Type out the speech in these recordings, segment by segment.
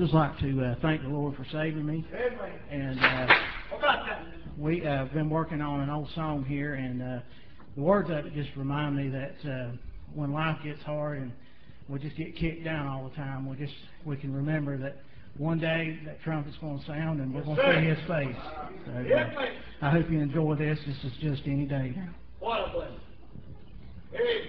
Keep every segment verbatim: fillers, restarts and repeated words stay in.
just like to uh, thank the Lord for saving me. And uh, we have uh, been working on an old song here, and uh, the words of it just remind me that uh, when life gets hard and we just get kicked down all the time, we just we can remember that one day that trumpet's going to sound and we're going to see His face. So, uh, I hope you enjoy this. This is just any day now. What a blessing. Amen.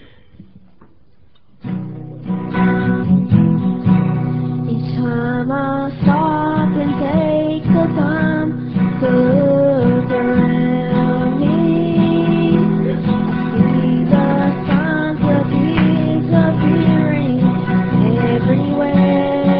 Each time I stop and take the time to look around me, I see the signs of His appearing everywhere.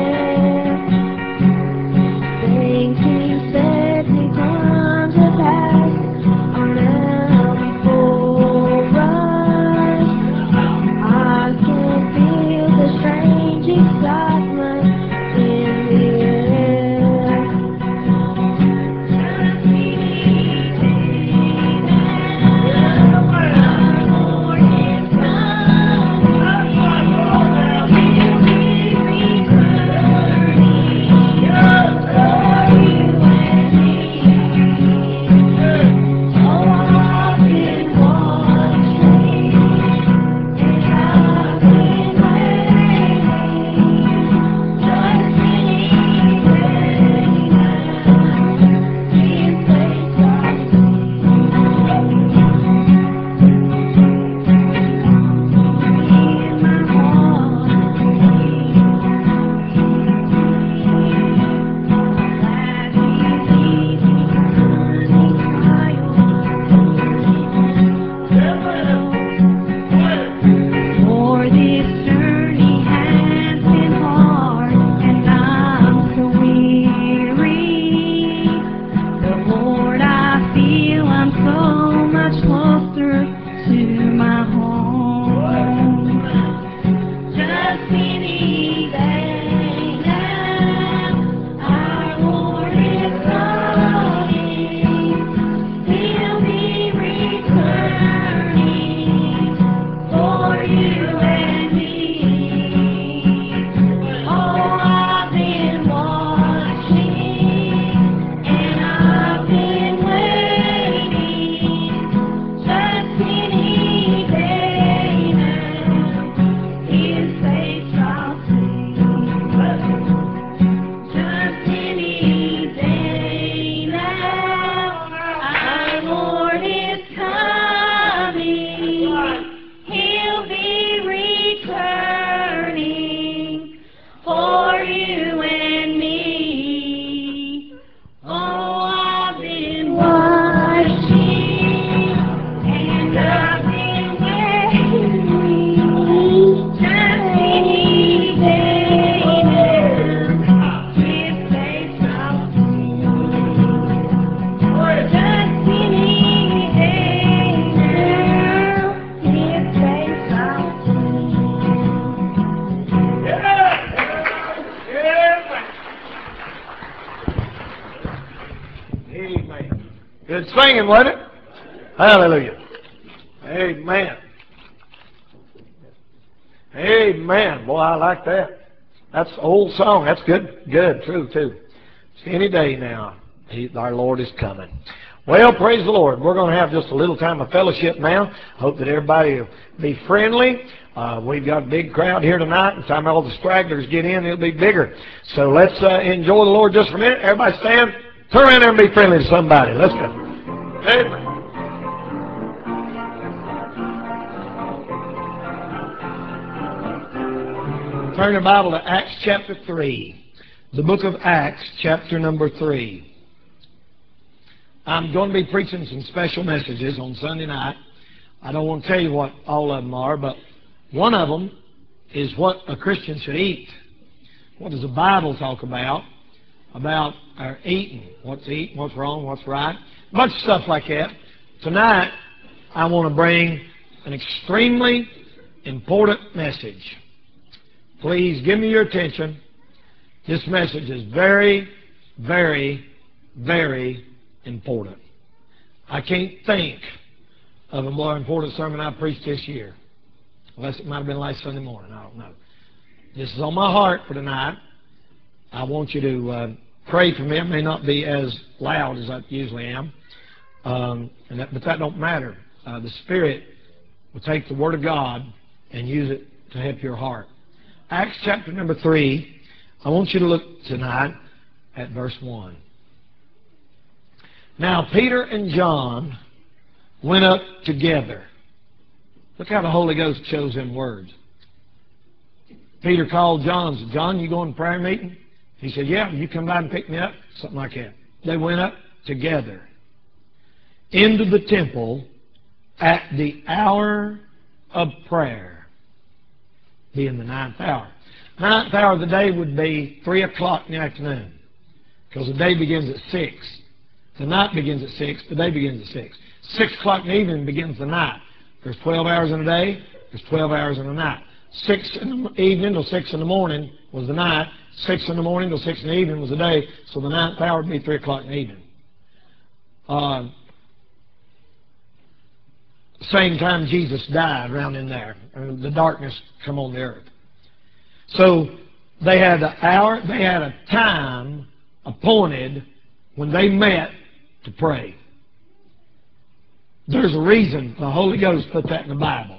Things He said He come to pass are now before us. I can feel the strange excitement in the air. Just believe it now. Our Lord is coming. He'll be returning for you and me. Oh, I've been watching. I've been waiting, just any day now. His face I'll see. In my heart, that He's easy, honey, For this journey has been hard, and I'm so weary. But Lord, I feel I'm so much closer to my home. Just any day now, our Lord is coming. He'll be returning for you and me. Oh, I've been watching, and I've been waiting, just any day now. His face I'll see. Just any day now, our Lord is coming. He'll be returning for you and me. Oh, I've been watching, and I've been waiting, just any day now. His face I'll see. Just any day now. His face I'll see. Amen. Good singing, wasn't it? Hallelujah. Amen. Amen. Boy, I like that. That's an old song. That's good. Good. True, too. Any day now, he, our Lord is coming. Well, praise the Lord. We're going to have just a little time of fellowship now. Hope that everybody will be friendly. Uh, we've got a big crowd here tonight. By the time all the stragglers get in, it'll be bigger. So let's uh, enjoy the Lord just for a minute. Everybody stand. Turn around there and be friendly to somebody. Let's go. Amen. Turn your Bible to Acts chapter three. The book of Acts, chapter number three. I'm going to be preaching some special messages on Sunday night. I don't want to tell you what all of them are, but one of them is what a Christian should eat. What does the Bible talk about? About our eating. What's eating, what's wrong, what's right. A bunch of stuff like that. Tonight, I want to bring an extremely important message. Please give me your attention. This message is very, very, very important. I can't think of a more important sermon I preached this year. Unless it might have been last Sunday morning. I don't know. This is on my heart for tonight. I want you to uh, pray for me. I may not be as loud as I usually am, um, and that, but that don't matter. Uh, the Spirit will take the Word of God and use it to help your heart. Acts chapter number three, I want you to look tonight at verse one. Now Peter and John went up together. Look how the Holy Ghost chose them words. Peter called John and said, John, you going to prayer meeting? He said, yeah, you come by and pick me up? Something like that. They went up together into the temple at the hour of prayer, being the ninth hour. Ninth hour of the day would be three o'clock in the afternoon, because the day begins at six. The night begins at six. The day begins at six. Six o'clock in the evening begins the night. There's twelve hours in a day. There's twelve hours in a night. Six in the evening till six in the morning was the night. Six in the morning till six in the evening was the day. So the ninth hour would be three o'clock in the evening. Uh, same time Jesus died, around in there. And the darkness come on the earth. So they had an hour. They had a time appointed when they met to pray. There's a reason the Holy Ghost put that in the Bible.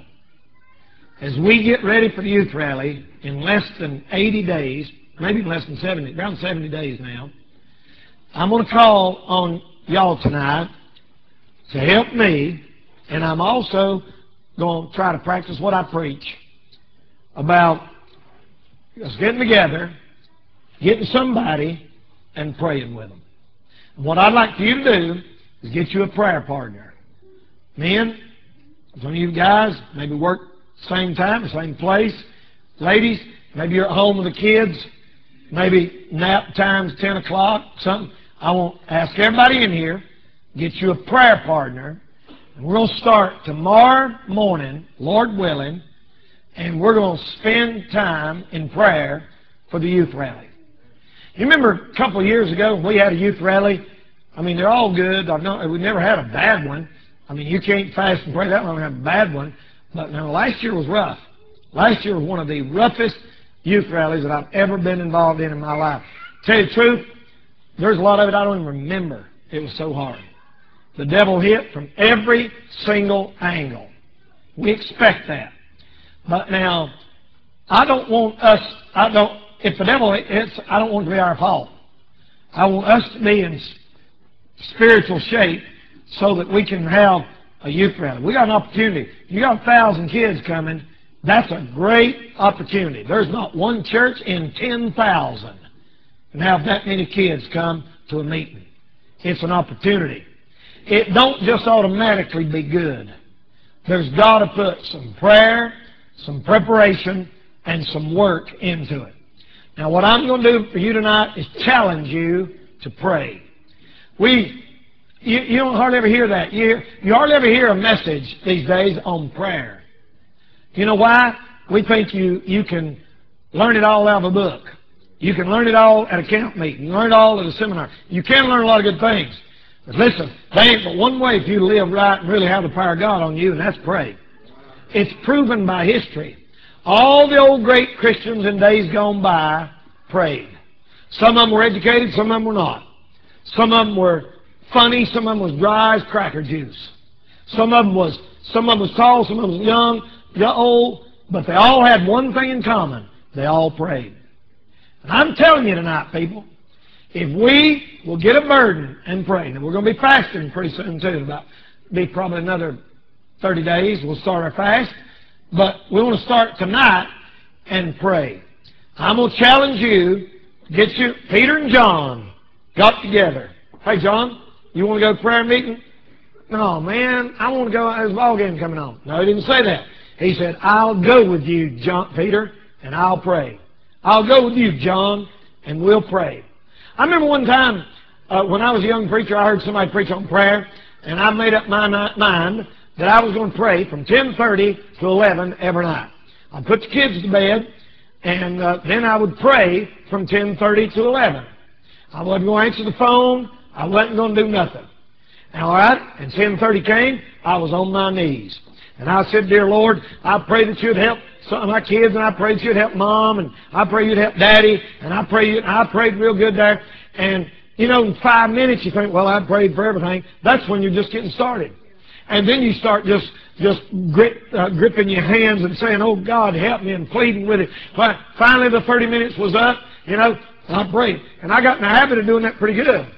As we get ready for the youth rally in less than eighty days, maybe less than seventy, around seventy days now, I'm going to call on y'all tonight to help me, and I'm also going to try to practice what I preach about us getting together, getting somebody, and praying with them. What I'd like for you to do is get you a prayer partner. Men, some of you guys maybe work same time, the same place. Ladies, maybe you're at home with the kids. Maybe nap time's ten o'clock, something. I want to ask everybody in here, get you a prayer partner. And we're going to start tomorrow morning, Lord willing, and we're going to spend time in prayer for the youth rally. You remember a couple of years ago when we had a youth rally? I mean, they're all good. I've not, we've never had a bad one. I mean, you can't fast and pray that long and have a bad one. But now, last year was rough. Last year was one of the roughest youth rallies that I've ever been involved in in my life. Tell you the truth, there's a lot of it I don't even remember. It was so hard. The devil hit from every single angle. We expect that. But now, I don't want us, I don't, if the devil hits, I don't want it to be our fault. I want us to be in spiritual shape so that we can have a youth rally. We got an opportunity. You got a thousand kids coming. That's a great opportunity. There's not one church in ten thousand can have that many kids come to a meeting. It's an opportunity. It don't just automatically be good. There's got to put some prayer, some preparation, and some work into it. Now, what I'm going to do for you tonight is challenge you to pray. We, you, you don't hardly ever hear that. You, you hardly ever hear a message these days on prayer. You know why? We think you, you can learn it all out of a book. You can learn it all at a camp meeting. You learn it all at a seminar. You can learn a lot of good things. But listen, there ain't but one way for you to live right and really have the power of God on you, and that's pray. It's proven by history. All the old great Christians in days gone by prayed. Some of them were educated, some of them were not. Some of them were funny, some of them was dry as cracker juice. Some of them was, some of them was tall, some of them was young, young, old, but they all had one thing in common. They all prayed. And I'm telling you tonight, people, if we will get a burden and pray, and we're going to be fasting pretty soon too, about be probably another thirty days, we'll start our fast. But we want to start tonight and pray. I'm going to challenge you, get you, Peter and John got together. Hey, John, you want to go to prayer meeting? No, man, I want to go, there's a ball game coming on. No, he didn't say that. He said, I'll go with you, John, Peter, and I'll pray. I'll go with you, John, and we'll pray. I remember one time uh, when I was a young preacher, I heard somebody preach on prayer, and I made up my mind that I was going to pray from ten thirty to eleven every night. I'd put the kids to bed, and uh, then I would pray from ten thirty to eleven. I wasn't going to answer the phone. I wasn't going to do nothing. All right? And ten thirty came, I was on my knees. And I said, Dear Lord, I pray that you'd help some of my kids, and I prayed you'd help Mom, and I prayed you'd help Daddy, and I prayed you, I prayed real good there. And, you know, in five minutes you think, well, I prayed for everything. That's when you're just getting started. And then you start just just grip, uh, gripping your hands and saying, oh, God, help me, and pleading with it. But finally the thirty minutes was up, you know, and I prayed. And I got in the habit of doing that pretty good.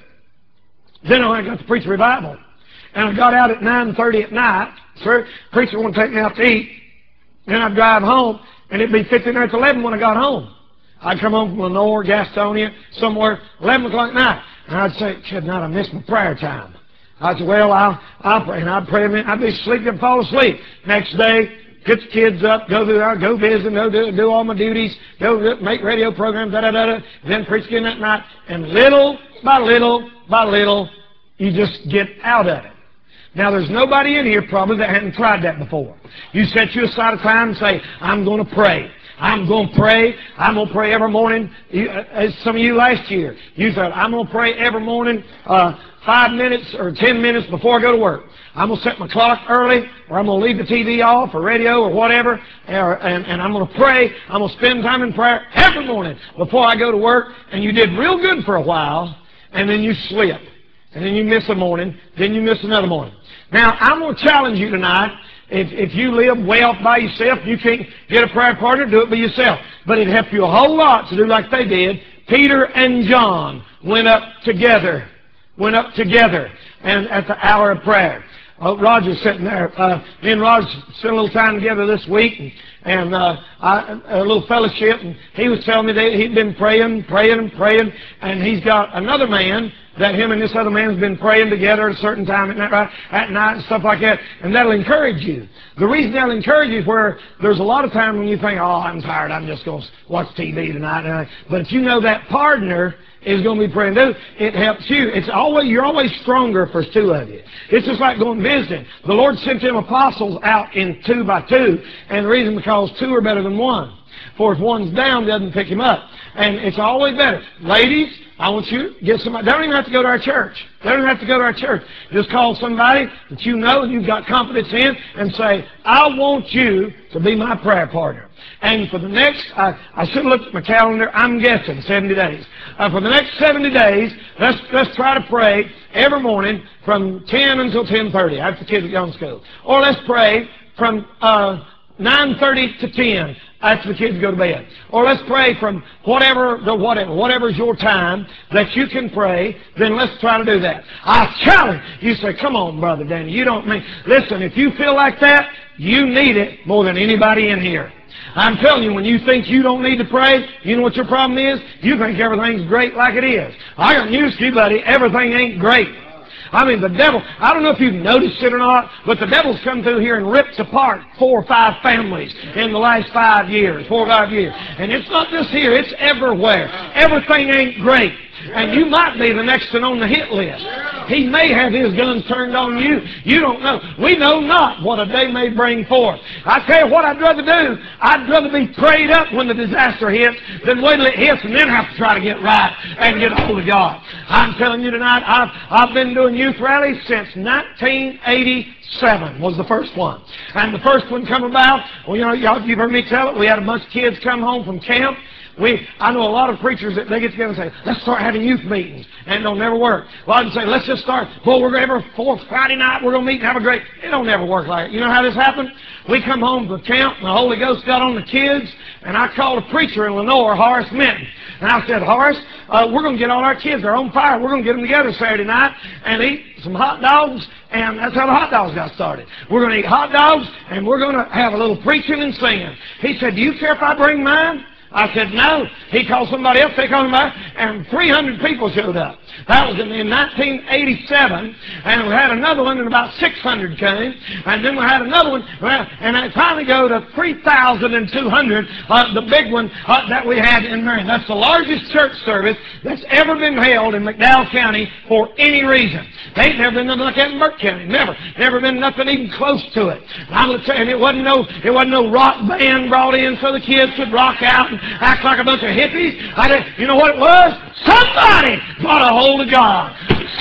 Then I got to preach revival. And I got out at nine thirty at night. Sir, preacher wouldn't take me out to eat. Then I'd drive home, and it'd be fifteen minutes eleven when I got home. I'd come home from Lenore, Gastonia, somewhere, eleven o'clock at night. And I'd say, good night, I missed my prayer time. I'd say, well, I'll, I'll pray. And I'd pray a minute. I'd be sleeping and fall asleep. Next day, get the kids up, go through there, go visit, go do, do all my duties, go make radio programs, da-da-da-da, then preach again that night. And little by little by little, you just get out of it. Now, there's nobody in here probably that hadn't tried that before. You set you aside a time and say, I'm going to pray. I'm going to pray. I'm going to pray every morning. You, as some of you last year, you thought, I'm going to pray every morning uh, five minutes or ten minutes before I go to work. I'm going to set my clock early, or I'm going to leave the T V off or radio or whatever, or, and, and I'm going to pray. I'm going to spend time in prayer every morning before I go to work. And you did real good for a while, and then you slip. And then you miss a morning, then you miss another morning. Now, I'm going to challenge you tonight. If, if you live well by yourself, you can't get a prayer partner, do it by yourself. But it'd help you a whole lot to do like they did. Peter and John went up together, went up together, and at the hour of prayer. Oh, Roger's sitting there. Uh, me and Roger spent a little time together this week, and, and uh, I, a little fellowship. And he was telling me that he'd been praying, praying, and praying, and he's got another man that him and this other man has been praying together at a certain time, isn't that right? At night and stuff like that, and that'll encourage you. The reason that'll encourage you is where there's a lot of times when you think, oh, I'm tired, I'm just going to watch T V tonight. But if you know that partner is going to be praying too, it helps you. It's always you're always stronger if there's two of you. It's just like going visiting. The Lord sent them apostles out in two by two, and the reason because two are better than one. For if one's down, doesn't pick him up. And it's always better. Ladies, I want you to get somebody. They don't even have to go to our church. They don't even have to go to our church. Just call somebody that you know and you've got confidence in and say, I want you to be my prayer partner. And for the next, I, I should have looked at my calendar, I'm guessing seventy days. Uh, for the next seventy days, let's, let's try to pray every morning from ten until ten thirty. After the kids are gone to school. Or let's pray from uh, nine thirty to ten. After the kids go to bed. Or let's pray from whatever, the whatever, whatever's your time that you can pray, then let's try to do that. I challenge you. Say, come on, Brother Danny, you don't mean, listen, if you feel like that, you need it more than anybody in here. I'm telling you, when you think you don't need to pray, you know what your problem is? You think everything's great like it is. I got news for you, buddy, everything ain't great. I mean, the devil, I don't know if you've noticed it or not, but the devil's come through here and ripped apart four or five families in the last five years, four or five years. And it's not just here, it's everywhere. Everything ain't great. And you might be the next one on the hit list. He may have his guns turned on you. You don't know. We know not what a day may bring forth. I tell you what I'd rather do. I'd rather be prayed up when the disaster hits than wait till it hits and then have to try to get right and get a hold of God. I'm telling you tonight, I've, I've been doing youth rallies since nineteen eighty-seven was the first one. And the first one come about, well, you know, y'all, you've heard me tell it, we had a bunch of kids come home from camp. We, I know a lot of preachers that they get together and say, let's start having youth meetings, and it'll never work. A lot of them say, let's just start, well, we're every fourth Friday night, we're going to meet and have a great, it don't never work like that. You know how this happened? We come home from camp, and the Holy Ghost got on the kids, and I called a preacher in Lenore, Horace Minton. And I said, Horace, uh, we're going to get all our kids, they're on fire, we're going to get them together Saturday night and eat some hot dogs, and that's how the hot dogs got started. We're going to eat hot dogs, and we're going to have a little preaching and singing. He said, do you care if I bring mine? I said, no. He called somebody else, they called him out, and three hundred people showed up. That was in, in nineteen eighty-seven, and we had another one, and about six hundred came, and then we had another one, and I finally go to three thousand two hundred, uh, the big one uh, that we had in Marion. That's the largest church service that's ever been held in McDowell County for any reason. They ain't never been nothing like that in Burke County. Never. Never been nothing even close to it. And I'm going to tell you, it wasn't no, it wasn't no rock band brought in so the kids could rock out and act like a bunch of hippies. I did, you know what it was? Somebody got a hold of God.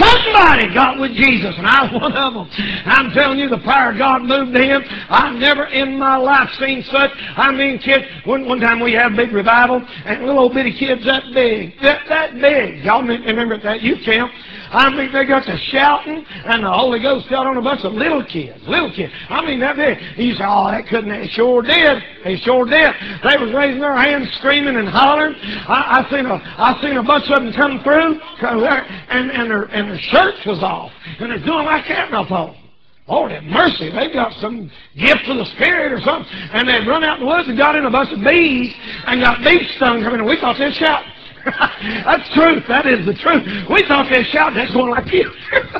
somebody got with Jesus, and I was one of them. I'm telling you, the power of God moved him. I've never in my life seen such. I mean, kids, one, one time we had a big revival, and little old bitty kids that big, that, that big. Y'all remember at that youth camp? I mean, they got to shouting, and the Holy Ghost fell on a bunch of little kids, little kids. I mean, that big. You say, oh, that couldn't, they sure did. They sure did. They was raising their hands, screaming and hollering. I, I seen a, I seen a bunch of them come through, and, and, their, and their shirts was off, and they're doing like that, and I thought, Lord have mercy, they got some gift of the Spirit or something. And they run out in the woods and got in a bunch of bees and got bee stung. I mean, we thought they'd shout. That's truth. That is the truth. We thought they'd shout. That's going like you.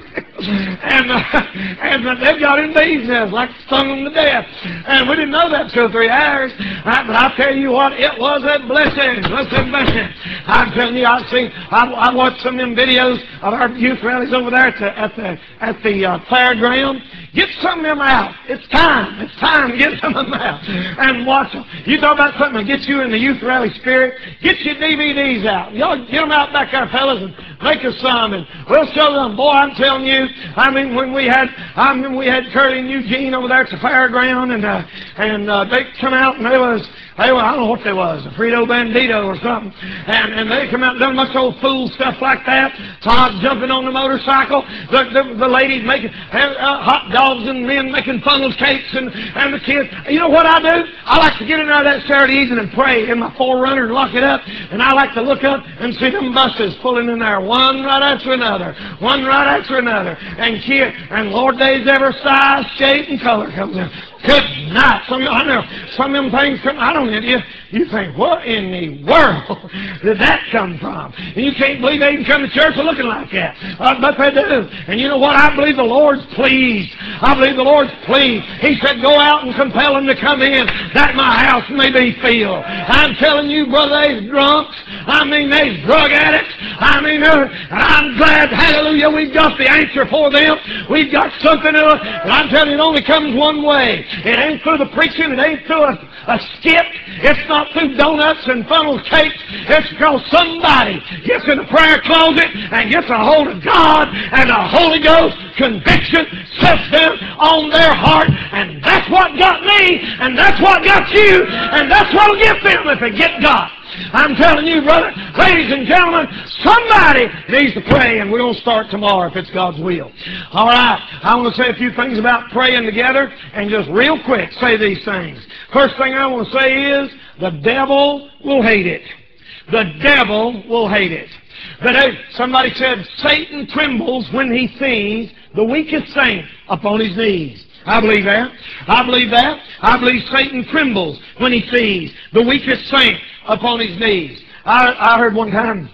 and uh, and uh, they got in bees nests, like stung them to death. And we didn't know that two or three hours. Uh, but I tell you what, it was a blessing. It was a blessing. I'm telling you, I've seen, I, I watched some of them videos of our youth rallies over there at the at the at the uh, fairground. Get some of them out. It's time. It's time to get some of them out and watch them. You talk about something that gets you in the youth rally spirit. Get your D V Ds out. Y'all get them out back there, fellas, and make us some, and we'll show them. Boy, I'm telling you, I mean, when we had, I mean, we had Curly and Eugene over there at the fairground, and uh, and uh, they come out, and they was, they were, I don't know what they was, a Frito Bandito or something, and and they come out and done much old fool stuff like that. Todd jumping on the motorcycle, the the, the ladies making uh, hot dogs, and men making funnel cakes, and and the kids. You know what I do? I like to get in there that Saturday evening and pray in my Forerunner and lock it up, and I like to look up and see them buses pulling in there, one right after another, one right after another, and kid, and Lord, days every size, shape, and color comes in. Good night. Some, I know some of them things come. I don't know. You, you think, what in the world did that come from? And you can't believe they even come to church looking like that. Uh, but they do. And you know what? I believe the Lord's pleased. I believe the Lord's pleased. He said, go out and compel them to come in, that my house may be filled. I'm telling you, brother, they's drunks. I mean, they's drug addicts. I mean, uh, and I'm glad, hallelujah, we've got the answer for them. We've got something to it. And I'm telling you, it only comes one way. It ain't through the preaching. It ain't through a, a skit. It's not through donuts and funnel cakes. It's because somebody gets in the prayer closet and gets a hold of God, and the Holy Ghost conviction sets them on their heart. And that's what got me, and that's what got you, and that's what will get them if they get God. I'm telling you, brother, ladies and gentlemen, somebody needs to pray, and we're going to start tomorrow if it's God's will. All right, I want to say a few things about praying together, and just real quick say these things. First thing I want to say is, the devil will hate it. The devil will hate it. But hey, somebody said, Satan trembles when he sees the weakest saint upon his knees. I believe that. I believe that. I believe Satan trembles when he sees the weakest saint upon his knees. I, I heard one time,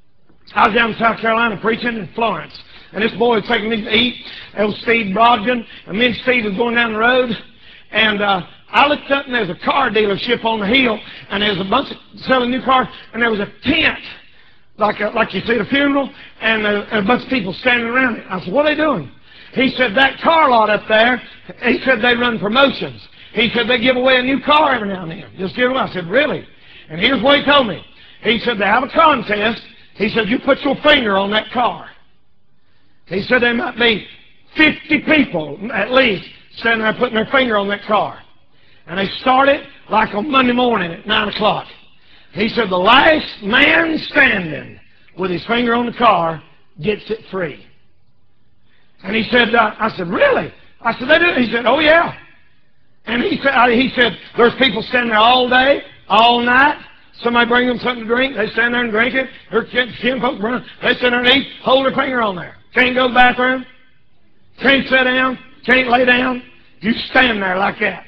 I was down in South Carolina preaching in Florence, and this boy was taking me to eat. It was Steve Brogdon, and me and Steve was going down the road, and uh, I looked up, and there was a car dealership on the hill, and there was a bunch of selling new cars, and there was a tent, like a, like you see at a funeral, and a, a bunch of people standing around it. I said, what are they doing? He said, that car lot up there, he said they run promotions. He said they give away a new car every now and then. Just give away. I said, really? And here's what he told me. He said, they have a contest. He said, you put your finger on that car. He said, there might be fifty people, at least, standing there putting their finger on that car. And they start it like on Monday morning at nine o'clock. He said, the last man standing with his finger on the car gets it free. And he said, uh, I said, really? I said, they do? He said, oh, yeah. And he said, uh, he said, there's people standing there all day, all night. Somebody bring them something to drink. They stand there and drink it. There's ten folks around. They stand there and eat, hold their finger on there. Can't go to the bathroom. Can't sit down. Can't lay down. You stand there like that.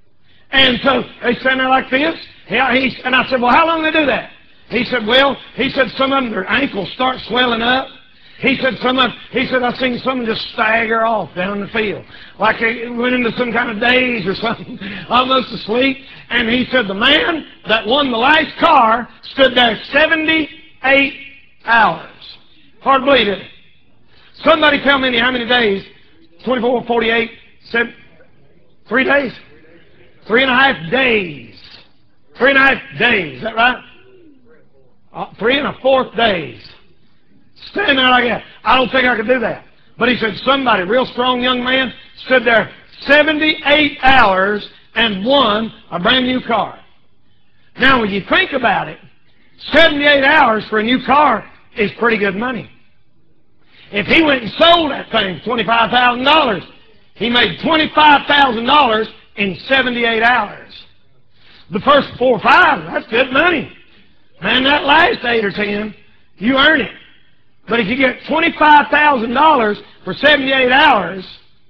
And so they stand there like this. Yeah, he, and I said, well, how long do they do that? He said, well, he said some of them, their ankles start swelling up. He said, some of, he said, I've seen some just stagger off down the field. Like they went into some kind of daze or something, almost asleep. And he said, the man that won the last car stood there seventy-eight hours. Hard to believe it. Somebody tell me how many days? twenty-four, forty-eight, seven, three days? Three and a half days. Three and a half days, is that right? Uh, three and a fourth days. Standing there like that. I don't think I could do that. But he said somebody, real strong young man, stood there seventy-eight hours and won a brand new car. Now, when you think about it, seventy-eight hours for a new car is pretty good money. If he went and sold that thing for twenty-five thousand dollars, he made twenty-five thousand dollars in seventy-eight hours. The first four or five, that's good money. Man, that last eight or ten, you earn it. But if you get twenty-five thousand dollars for seventy-eight hours,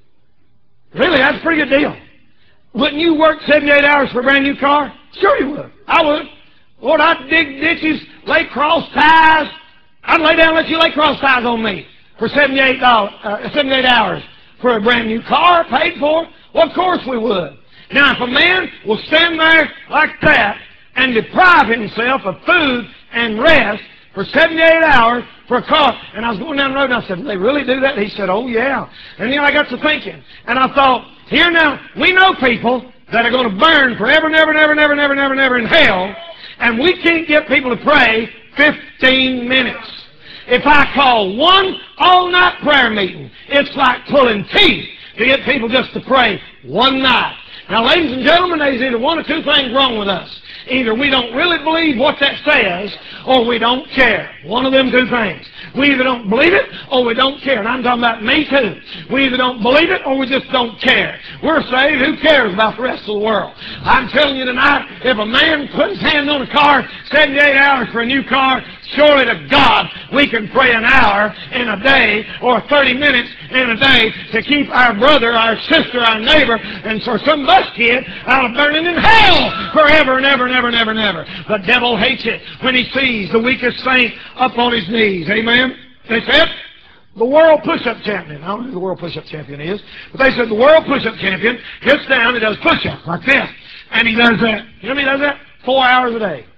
really, that's a pretty good deal. Wouldn't you work seventy-eight hours for a brand new car? Sure you would. I would. Lord, I'd dig ditches, lay cross ties. I'd lay down and let you lay cross ties on me for seventy-eight dollars, uh, seventy-eight hours for a brand new car paid for. Well, of course we would. Now, if a man will stand there like that and deprive himself of food and rest for seventy-eight hours for a car, and I was going down the road and I said, they really do that? He said, oh yeah. And then I got to thinking, and I thought, here now, we know people that are going to burn forever, never, never, never, never, never, never in hell, and we can't get people to pray fifteen minutes. If I call one all-night prayer meeting, it's like pulling teeth to get people just to pray one night. Now, ladies and gentlemen, there's either one or two things wrong with us. Either we don't really believe what that says, or we don't care. One of them two things. We either don't believe it, or we don't care. And I'm talking about me too. We either don't believe it, or we just don't care. We're saved. Who cares about the rest of the world? I'm telling you tonight, if a man puts his hand on a car, seventy-eight hours for a new car, surely to God, we can pray an hour in a day, or thirty minutes in a day, to keep our brother, our sister, our neighbor, and for some bus kid out of burning in hell forever and ever and ever and ever and ever. The devil hates it when he sees the weakest saint up on his knees. Amen? They said, the world push-up champion. I don't know who the world push-up champion is, but they said the world push-up champion gets down and does push-ups like this. And he does that. You know how he does that? Four hours a day.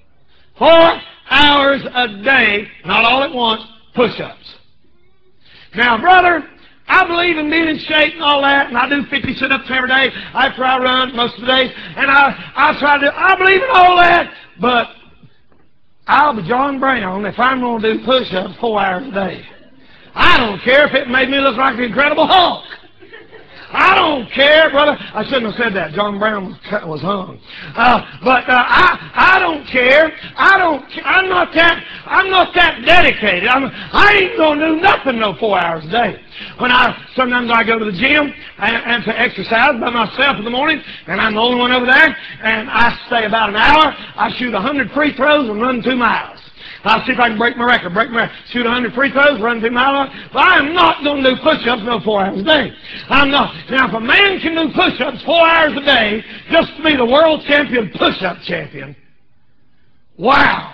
Four hours a day, not all at once, push-ups. Now, brother, I believe in being in shape and all that, and I do fifty sit-ups every day after I run most of the days, and I, I try to, I believe in all that, but I'll be John Brown if I'm going to do push-ups four hours a day. I don't care if it made me look like the Incredible Hulk. I don't care, brother. I shouldn't have said that. John Brown was hung. Uh, but uh, I, I don't care. I don't. I'm not that. I'm not that dedicated. I'm, I ain't gonna do nothing no four hours a day. When I sometimes I go to the gym and, and to exercise by myself in the morning, and I'm the only one over there, and I stay about an hour. I shoot a hundred free throws and run two miles. I'll see if I can break my record. Break my record. Shoot a hundred free throws, run two miles. But I'm not going to do push-ups no four hours a day. I'm not. Now, if a man can do push-ups four hours a day just to be the world champion push-up champion, wow.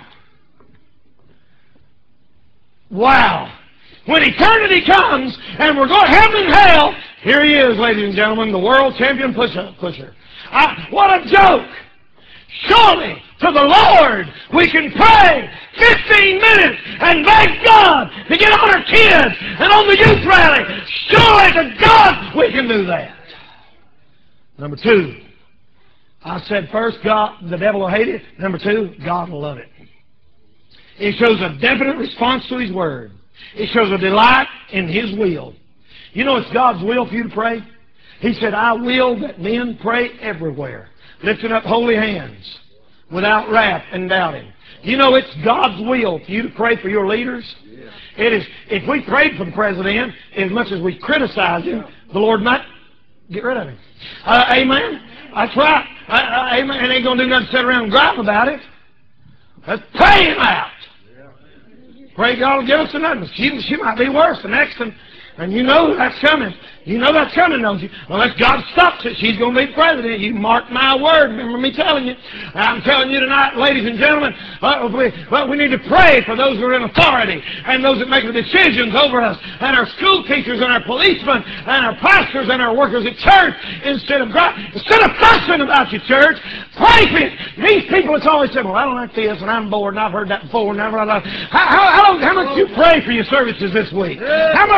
Wow. When eternity comes and we're going to heaven and hell, here he is, ladies and gentlemen, the world champion push-up pusher. I, what a joke. Surely to the Lord we can pray fifteen minutes and beg God to get on our kids and on the youth rally. Surely to God we can do that. Number two, I said first, God, the devil will hate it. Number two, God will love it. It shows a definite response to His Word. It shows a delight in His will. You know it's God's will for you to pray? He said, I will that men pray everywhere, lifting up holy hands, without wrath and doubting. You know it's God's will for you to pray for your leaders. It is. If we prayed for the president as much as we criticize him, the Lord might get rid of him. Uh, amen? That's right. Uh, uh, amen. And ain't going to do nothing to sit around and gripe about it. Let's pray him out. Pray God will give us another. She, she might be worse the next one. And you know that's coming. You know that's coming, don't you? Unless God stops it, she's going to be president. You mark my word. Remember me telling you. I'm telling you tonight, ladies and gentlemen, uh, we, well, we need to pray for those who are in authority and those that make the decisions over us, and our school teachers and our policemen and our pastors and our workers at church. Instead of instead of fussing about your church, pray for it. These people, it's always said, well, I don't like this, and I'm bored, and I've heard that before. And blah, blah, blah. How, how, how, how much you pray for your services this week? How much time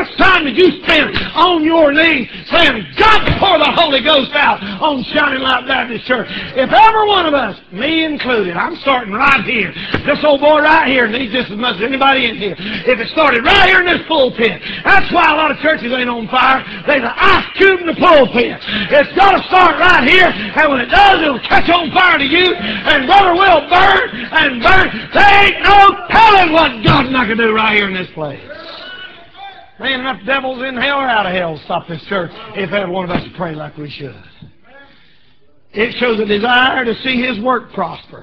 did you spend on your knees saying, God, pour the Holy Ghost out on Shining Light Baptist Church? If every one of us, me included, I'm starting right here. This old boy right here needs just as much as anybody in here. If it started right here in this pulpit, that's why a lot of churches ain't on fire. There's an ice cube in the pulpit. It's got to start right here, and when it does, it'll catch on fire to you, and brother will burn and burn. There ain't no telling what God's not going to do right here in this place. Man, enough devils in hell or out of hell stop this church if every one of us pray like we should. It shows a desire to see His work prosper.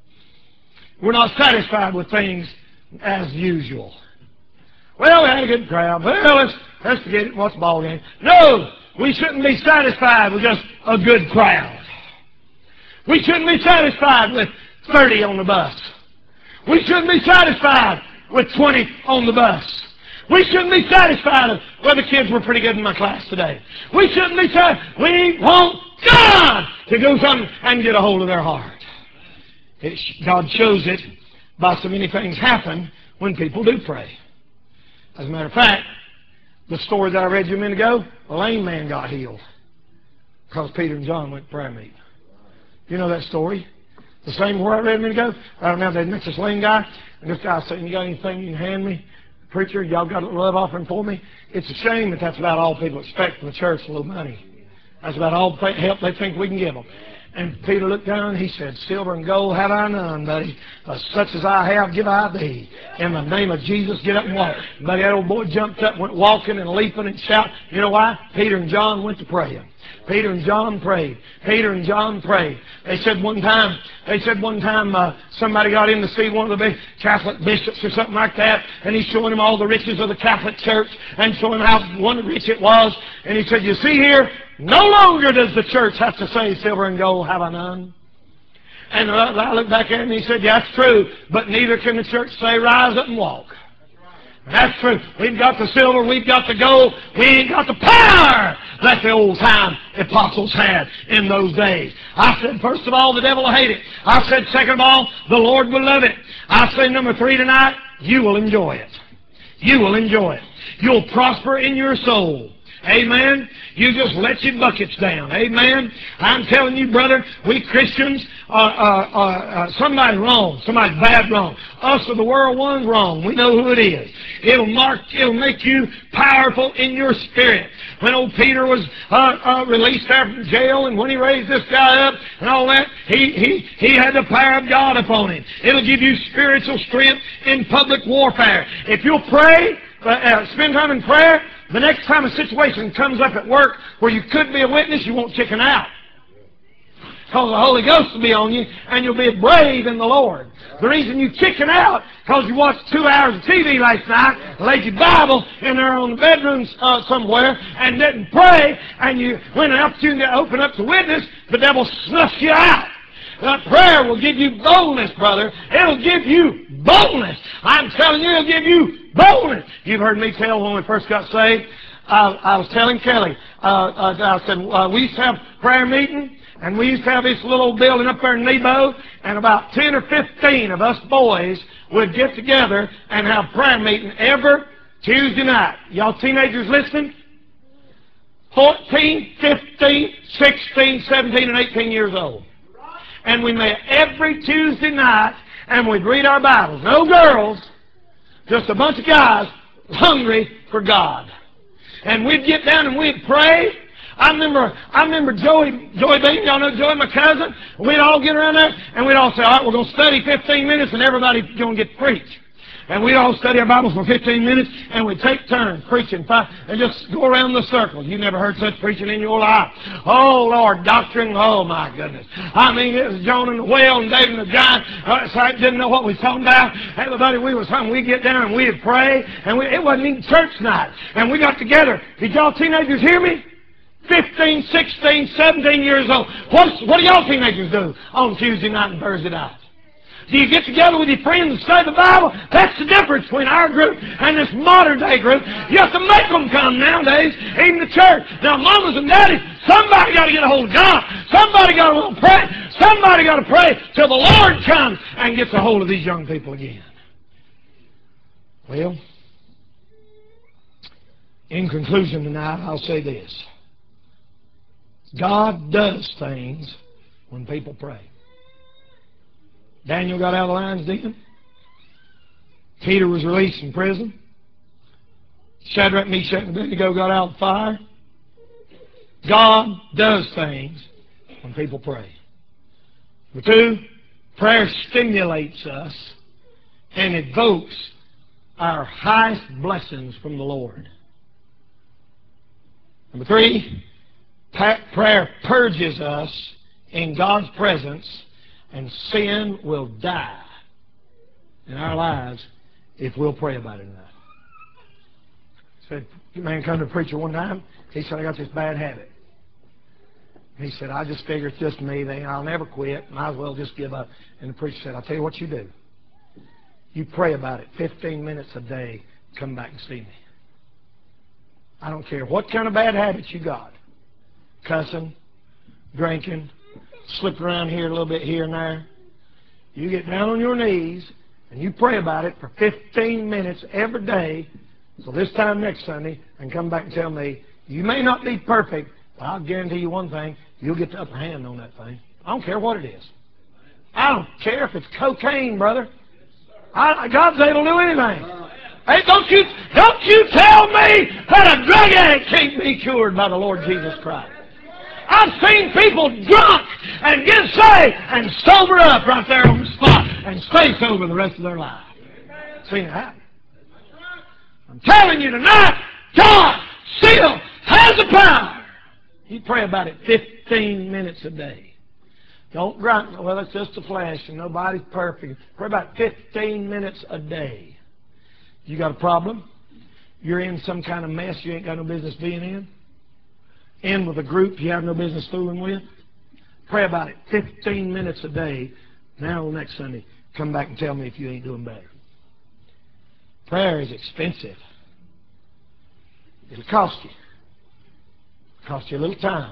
We're not satisfied with things as usual. Well, we had a good crowd. Well, let's, let's forget it. What's the ball game? No, we shouldn't be satisfied with just a good crowd. We shouldn't be satisfied with thirty on the bus. We shouldn't be satisfied with twenty on the bus. We shouldn't be satisfied with, well, the kids were pretty good in my class today. We shouldn't be satisfied. We want God to do something and get a hold of their heart. It, God shows it by so many things happen when people do pray. As a matter of fact, the story that I read you a minute ago, a lame man got healed because Peter and John went to prayer meeting. You know that story? The same where I read a minute ago. I remember they met this lame guy, and this guy said, you got anything you can hand me? Preacher, y'all got a love offering for me? It's a shame that that's about all people expect from the church, a little money. That's about all the help they think we can give them. And Peter looked down and he said, silver and gold have I none, buddy. But such as I have, give I thee. In the name of Jesus, get up and walk. But that old boy jumped up, went walking and leaping and shouting. You know why? Peter and John went to praying. Peter and John prayed. Peter and John prayed. They said one time, they said one time uh, somebody got in to see one of the big Catholic bishops or something like that, and he's showing him all the riches of the Catholic Church and showing how one rich it was. And he said, you see here, no longer does the church have to say, silver and gold have I none. And I looked back at him and he said, yeah, that's true, but neither can the church say, rise up and walk. That's true. We've got the silver, we've got the gold, we ain't got the power that the old time apostles had in those days. I said, first of all, the devil will hate it. I said, second of all, the Lord will love it. I say, number three tonight, you will enjoy it. You will enjoy it. You'll prosper in your soul. Amen. You just let your buckets down. Amen. I'm telling you, brother, we Christians are, are, are, are somebody's wrong. Somebody's bad wrong. Us or the world, one's wrong. We know who it is. It'll mark. It'll make you powerful in your spirit. When old Peter was uh, uh, released there from jail, and when he raised this guy up and all that, he he he had the power of God upon him. It'll give you spiritual strength in public warfare. If you'll pray, uh, uh, spend time in prayer. The next time a situation comes up at work where you could be a witness, you won't chicken out. Because the Holy Ghost will be on you, and you'll be brave in the Lord. The reason you chicken out, because you watched two hours of T V last night, laid your Bible in there on the bedroom uh, somewhere, and didn't pray, and you when an opportunity to open up to witness, the devil snuffs you out. That prayer will give you boldness, brother. It'll give you boldness. I'm telling you, it'll give you boldness. You've heard me tell when we first got saved. I, I was telling Kelly, uh, uh, I said, uh, we used to have prayer meeting, and we used to have this little old building up there in Nebo, and about ten or fifteen of us boys would get together and have prayer meeting every Tuesday night. Y'all teenagers listening? fourteen, fifteen, sixteen, seventeen, and eighteen years old. And we met every Tuesday night, and we'd read our Bibles. No girls, just a bunch of guys hungry for God. And we'd get down and we'd pray. I remember I remember Joey, Joey Bean, y'all know Joey, my cousin. We'd all get around there, and we'd all say, all right, we're going to study fifteen minutes, and everybody's going to get to preach. And we'd all study our Bibles for fifteen minutes, and we'd take turns preaching, and just go around the circle. You never heard such preaching in your life. Oh, Lord, doctrine, oh, my goodness. I mean, it was Jonah and the whale and David and the giant. Uh, so I didn't know what we was talking about. Everybody, we was home. We'd get down, and we'd pray, and we, it wasn't even church night. And we got together. Did y'all teenagers hear me? fifteen, sixteen, seventeen years old. What's, what do y'all teenagers do on Tuesday night and Thursday night? Do you get together with your friends and study the Bible? That's the difference between our group and this modern day group. You have to make them come nowadays, even the church. Now, mamas and daddies, somebody got to get a hold of God. Somebody got to pray. Somebody got to pray till the Lord comes and gets a hold of these young people again. Well, In conclusion tonight, I'll say this. God does things when people pray. Daniel got out of the lion's den. Peter was released from prison. Shadrach, Meshach, and Abednego got out of the fire. God does things when people pray. Number two, prayer stimulates us and evokes our highest blessings from the Lord. Number three, prayer purges us in God's presence, and sin will die in our lives if we'll pray about it enough. Said, a man come to a preacher one time. He said, I got this bad habit. He said, I just figure it's just me. Then I'll never quit. Might as well just give up. And the preacher said, I'll tell you what you do. You pray about it fifteen minutes a day. Come back and see me. I don't care what kind of bad habits you got. Cussing, drinking, slipping around here a little bit here and there. You get down on your knees and you pray about it for fifteen minutes every day. So this time next Sunday, and come back and tell me, you may not be perfect, but I'll guarantee you one thing, you'll get the upper hand on that thing. I don't care what it is. I don't care if it's cocaine, brother. I, God's able to do anything. Hey, don't you, don't you tell me that a drug addict can't be cured by the Lord Jesus Christ. I've seen people drunk and get saved and sober up right there on the spot and stay sober the rest of their life. Seen it happen. I'm telling you tonight, God still has the power. You pray about it fifteen minutes a day. Don't grunt, well, it's just a flesh and nobody's perfect. Pray about fifteen minutes a day. You got a problem? You're in some kind of mess you ain't got no business being in? In with a group you have no business fooling with? Pray about it fifteen minutes a day. Now, next Sunday, come back and tell me if you ain't doing better. Prayer is expensive. It'll cost you. It'll cost you a little time.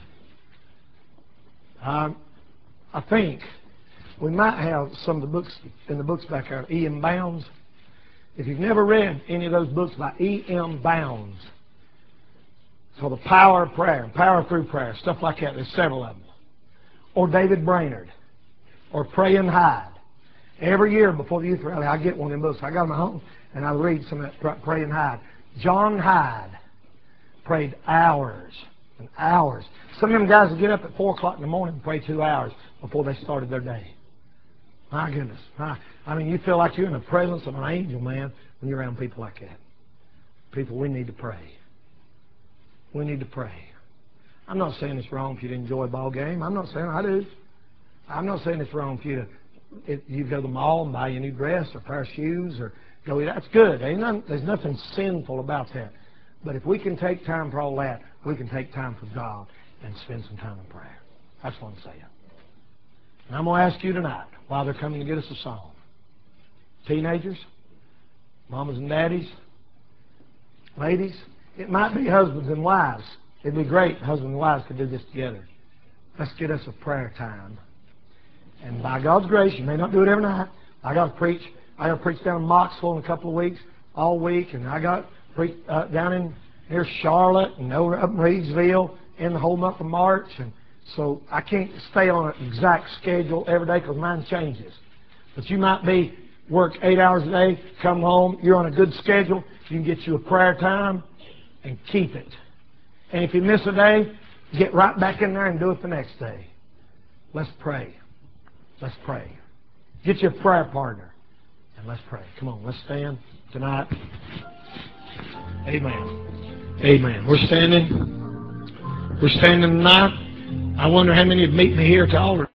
Um, I think we might have some of the books in the books back there. E M Bounds. If you've never read any of those books by E M Bounds, it's called The Power of Prayer, Power Through Prayer, stuff like that. There's several of them. Or David Brainerd, or Pray and Hide. Every year before the youth rally, I get one of them books. I got them at home, and I read some of that Pray and Hide. John Hyde prayed hours and hours. Some of them guys would get up at four o'clock in the morning and pray two hours before they started their day. My goodness. My, I mean, you feel like you're in the presence of an angel, man, when you're around people like that. People, we need to pray. We need to pray. I'm not saying it's wrong for you to enjoy a ball game. I'm not saying I do. I'm not saying it's wrong for you to if you go to the mall and buy you a new dress or a pair of shoes or go eat. That's good. Ain't nothing, there's nothing sinful about that. But if we can take time for all that, we can take time for God and spend some time in prayer. That's what I'm saying. And I'm going to ask you tonight, while they're coming to get us a song, teenagers, mamas and daddies, ladies, it might be husbands and wives. It'd be great if husbands and wives could do this together. Let's get us a prayer time. And by God's grace, you may not do it every night. I got to preach. I got to preach down in Moxville in a couple of weeks, all week, and I got to preach uh, down in near Charlotte and over up in Reidsville in the whole month of March. And so I can't stay on an exact schedule every day because mine changes. But you might be work eight hours a day, come home, you're on a good schedule. You can get you a prayer time and keep it. And if you miss a day, get right back in there and do it the next day. Let's pray. Let's pray. Get your prayer partner and let's pray. Come on, let's stand tonight. Amen. Amen. We're standing. We're standing tonight. I wonder how many would meet me here at the altar.